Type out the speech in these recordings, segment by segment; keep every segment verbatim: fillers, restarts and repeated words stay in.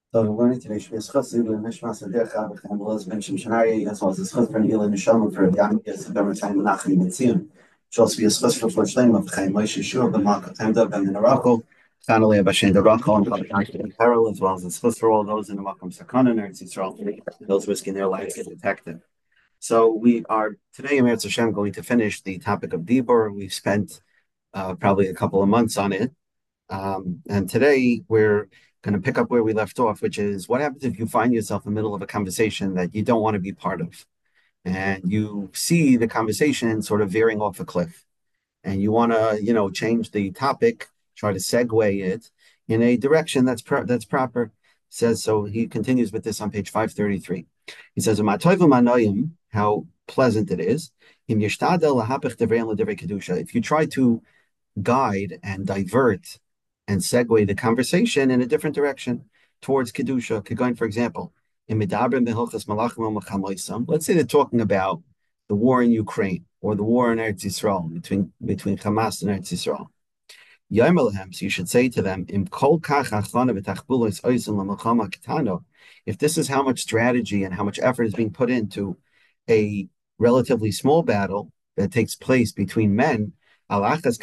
So we're learning today Shvius Chassid and Mishmas Adecha B'Chaim Elizabeth Shem Shemshonari, as well as the Chas for Nila Neshama for Yam Yisrael B'Mertayim Menachem Mitzion. Shos Shvius Chas for Flor Shleim of Chaim Moshe Shur B'Malka Temda B'Minarachol Chanalei B'Shem Derachol and B'Chaim Peril, as well as the Chas for all those in the Makam Sakana and Eretz Yisrael, those risking their lives get detected. So we are today in Eretz Hashem going to finish the topic of Dibur. We've spent uh, probably a couple of months on it. Um, and today we're going to pick up where we left off, which is what happens if you find yourself in the middle of a conversation that you don't want to be part of, and you see the conversation sort of veering off a cliff, and you want to, you know, change the topic, try to segue it in a direction that's pro- that's proper. Says so. He continues with this on page five thirty-three. He says, how pleasant it is. If you try to guide and divert and segue the conversation in a different direction towards Kedusha. Going, for example, in Medabrim Behilchas Malachim, let's say they're talking about the war in Ukraine or the war in Eretz Yisrael between, between Hamas and Eretz Yisrael. So you should say to them, if this is how much strategy and how much effort is being put into a relatively small battle that takes place between men, how much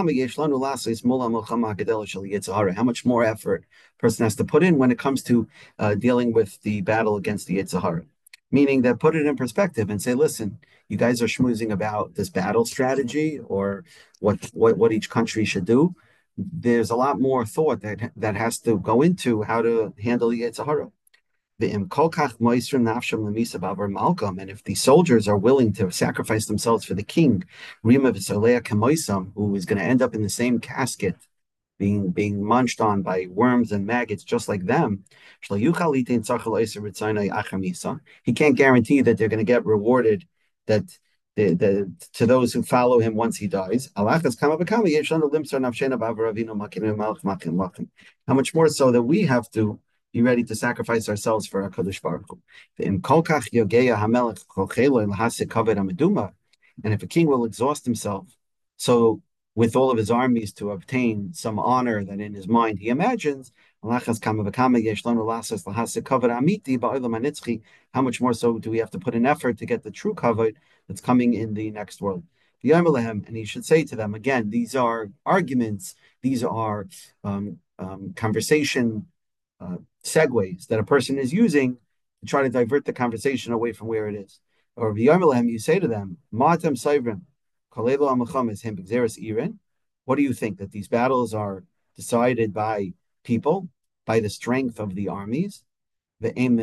more effort a person has to put in when it comes to uh, dealing with the battle against the Yetzer Hara. Meaning that put it in perspective and say, listen, you guys are schmoozing about this battle strategy or what, what, what each country should do. There's a lot more thought that that has to go into how to handle the Yetzer Hara. And if the soldiers are willing to sacrifice themselves for the king, who is going to end up in the same casket, being being munched on by worms and maggots just like them, he can't guarantee that they're going to get rewarded, that the, the, to those who follow him once he dies. How much more so that we have to be ready to sacrifice ourselves for HaKadosh Baruch Hu. And if a king will exhaust himself, so with all of his armies to obtain some honor that in his mind he imagines, how much more so do we have to put an effort to get the true kavod that's coming in the next world? And he should say to them, again, these are arguments, these are um, um, conversation uh, segues that a person is using to try to divert the conversation away from where it is. Or you say to them, Matam Saivrim, what do you think? That these battles are decided by people, by the strength of the armies? And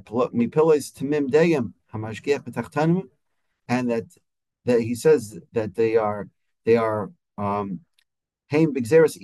that that he says that they are they are um it says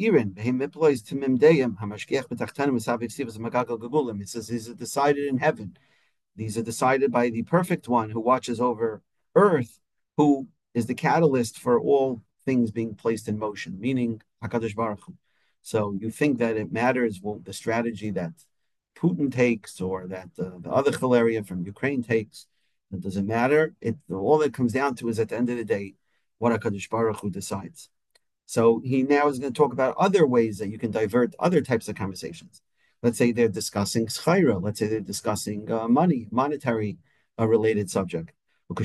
these are decided in heaven. These are decided by the perfect one who watches over earth, who is the catalyst for all things being placed in motion, meaning HaKadosh Baruch Hu. So you think that it matters well, the strategy that Putin takes or that uh, the other Chalaria from Ukraine takes. It doesn't matter. It all it comes down to is at the end of the day, what HaKadosh Baruch Hu decides. So he now is going to talk about other ways that you can divert other types of conversations. Let's say they're discussing schayra. Let's say they're discussing uh, money, monetary uh, related subject. You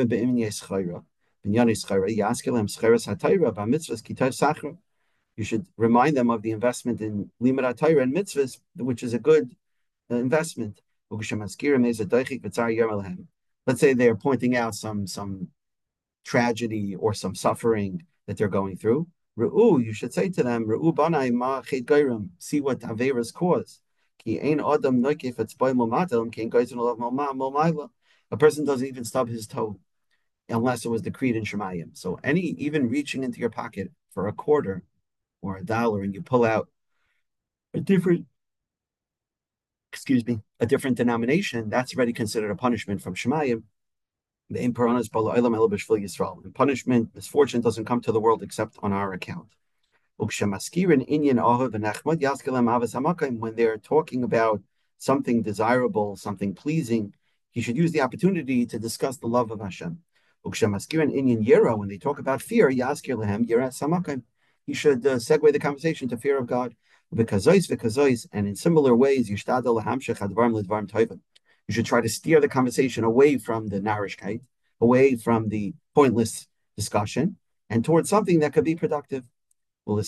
should remind them of the investment in limud Torah and mitzvahs, which is a good uh, investment. Let's say they're pointing out some some tragedy or some suffering that they're going through. Re'u, you should say to them, Re'u banai ma chet gairim, see what Averas cause. Ki ein adam noikif etzbay momatel, ki ein gaizun olav momayla. A person doesn't even stub his toe unless it was decreed in Shemayim. So any, even reaching into your pocket for a quarter or a dollar and you pull out a different, excuse me, a different denomination, that's already considered a punishment from Shemayim. The and punishment, misfortune doesn't come to the world except on our account. When they're talking about something desirable, something pleasing, he should use the opportunity to discuss the love of Hashem. When they talk about fear, he should uh, segue the conversation to fear of God. And in similar ways, you should try to steer the conversation away from the narishkeit, away from the pointless discussion, and towards something that could be productive. And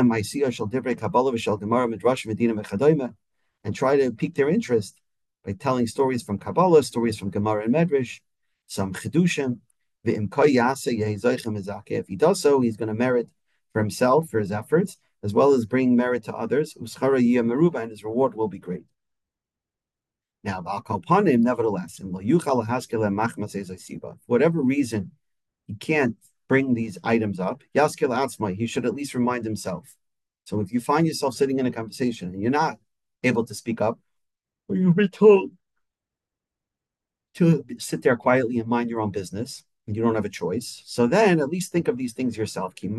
try to pique their interest by telling stories from Kabbalah, stories from Gemara and Medrash, some Chidushim. If he does so, he's going to merit for himself, for his efforts, as well as bring merit to others. And his reward will be great. Now, nevertheless, for whatever reason, he can't bring these items up. He should at least remind himself. So if you find yourself sitting in a conversation and you're not able to speak up, or you've been told to sit there quietly and mind your own business, and you don't have a choice, so then at least think of these things yourself. If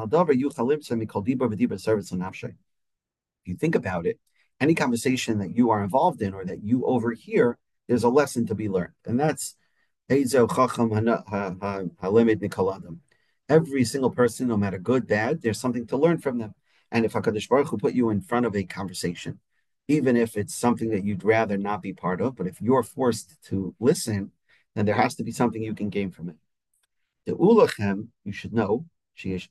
you think about it, any conversation that you are involved in or that you overhear, there's a lesson to be learned. And that's every single person, no matter good, bad, there's something to learn from them. And if HaKadosh Baruch Hu put you in front of a conversation, even if it's something that you'd rather not be part of, but if you're forced to listen, then there has to be something you can gain from it. The ulachem, you should know, that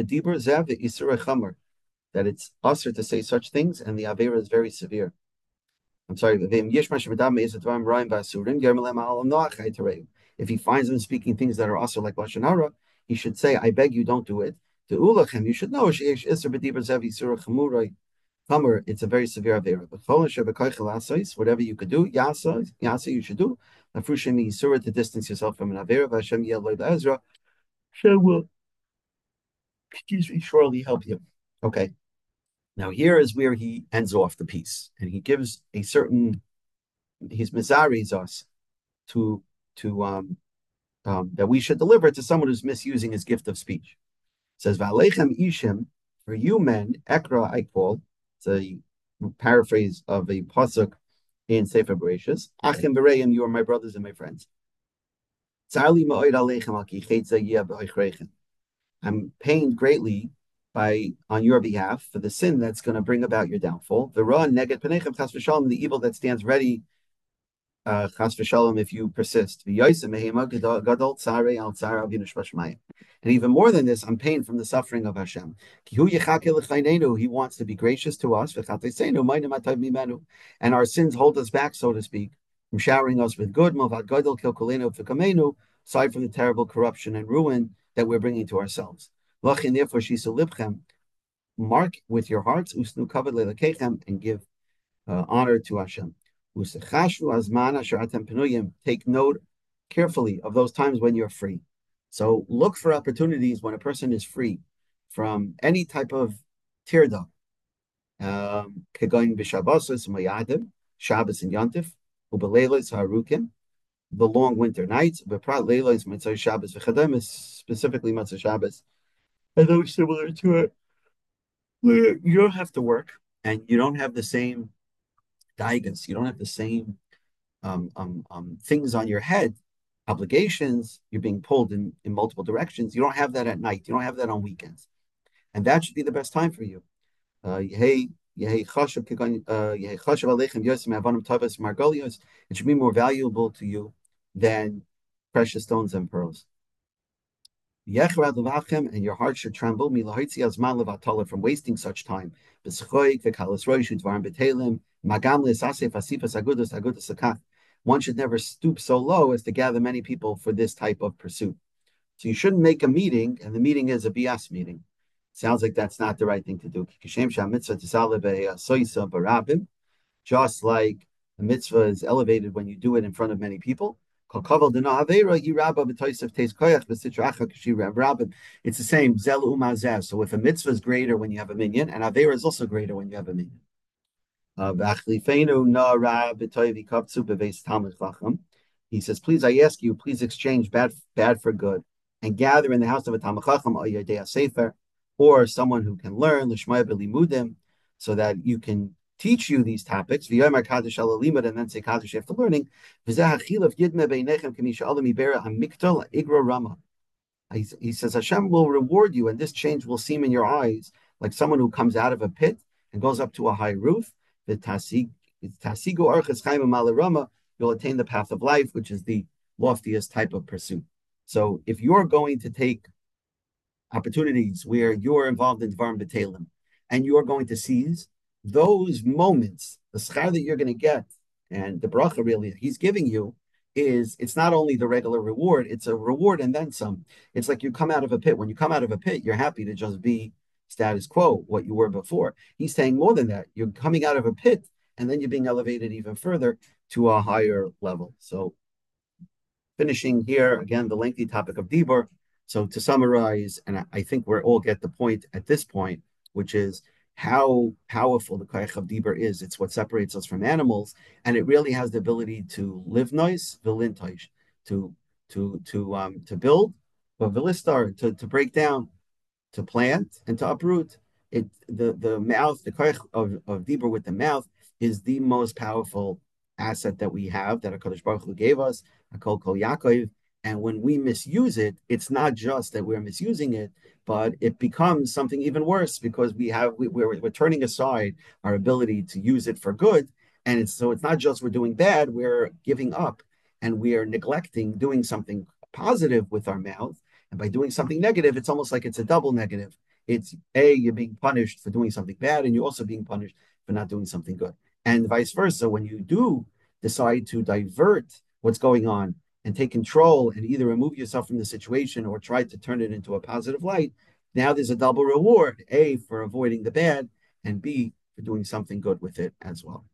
it's usher to say such things, and the avera is very severe. I'm sorry. If he finds them speaking things that are also like lashon hara, he should say, "I beg you, don't do it." The ulachem, you should know, it's a very severe avera. Whatever you could do, yasa, yasa, you should do. To distance yourself from an avera. Hashem Ezra, Hashem will, excuse me, surely help you. Okay. Now here is where he ends off the piece, and he gives a certain, he's mizaris us to to um, um, that we should deliver to someone who's misusing his gift of speech. It says, "Va'alechem ishim, for you men, ekra I call." It's a paraphrase of a pasuk in Sefer Bereshis. Achim bereim, you are my brothers and my friends. I'm pained greatly by on your behalf for the sin that's going to bring about your downfall. The the evil that stands ready, uh, if you persist. And even more than this, I'm pained from the suffering of Hashem. He wants to be gracious to us, and our sins hold us back, so to speak, from showering us with good, aside from the terrible corruption and ruin that we're bringing to ourselves. Therefore, mark with your hearts, and give uh, honor to Hashem. Take note carefully of those times when you're free. So look for opportunities when a person is free from any type of tirda. Um, Shabbos and Yantif, the long winter nights, specifically Matzah Shabbos, and those similar to it, where you don't have to work and you don't have the same daigas, you don't have the same um, um, um, things on your head, obligations, you're being pulled in, in multiple directions. You don't have that at night. You don't have that on weekends. And that should be the best time for you. Uh, it should be more valuable to you than precious stones and pearls. And your heart should tremble from wasting such time. One should never stoop so low as to gather many people for this type of pursuit. So you shouldn't make a meeting, and the meeting is a B S meeting. Sounds like that's not the right thing to do. Just like a mitzvah is elevated when you do it in front of many people. It's the same. So if a mitzvah is greater when you have a minyan, and avera is also greater when you have a minyan. He says, please, I ask you, please exchange bad bad for good and gather in the house of a Talmid Chacham or Yodea Sefer, or someone who can learn, l'shmaya b'limudim, so that you can teach you these topics. And then say Kaddish after learning. He says, Hashem will reward you, and this change will seem in your eyes like someone who comes out of a pit and goes up to a high roof, the tasigu arches chaim malarama, you'll attain the path of life, which is the loftiest type of pursuit. So if you're going to take opportunities where you're involved in Dvarim B'Telem and you're going to seize those moments, the schar that you're going to get, and the bracha really he's giving you is it's not only the regular reward, it's a reward and then some. It's like you come out of a pit. When you come out of a pit, you're happy to just be status quo, what you were before. He's saying more than that. You're coming out of a pit and then you're being elevated even further to a higher level. So finishing here, again, the lengthy topic of Dibur. So to summarize, and I think we all get the point at this point, which is how powerful the Koyach of Dibur is. It's what separates us from animals, and it really has the ability to live nice, vilintoish, to to to um to build, but vilistar, to to break down, to plant and to uproot. It the the mouth, the koich of, of Dibur with the mouth is the most powerful asset that we have that HaKadosh Baruch Hu gave us, Hakol Kol Yaakov. And when we misuse it, it's not just that we're misusing it, but it becomes something even worse because we have we, we're we're turning aside our ability to use it for good, and it's so it's not just we're doing bad, we're giving up, and we are neglecting doing something positive with our mouth, and by doing something negative, it's almost like it's a double negative. It's A, you're being punished for doing something bad, and you're also being punished for not doing something good. And vice versa, when you do decide to divert what's going on and take control and either remove yourself from the situation or try to turn it into a positive light, now there's a double reward, A, for avoiding the bad, and B, for doing something good with it as well.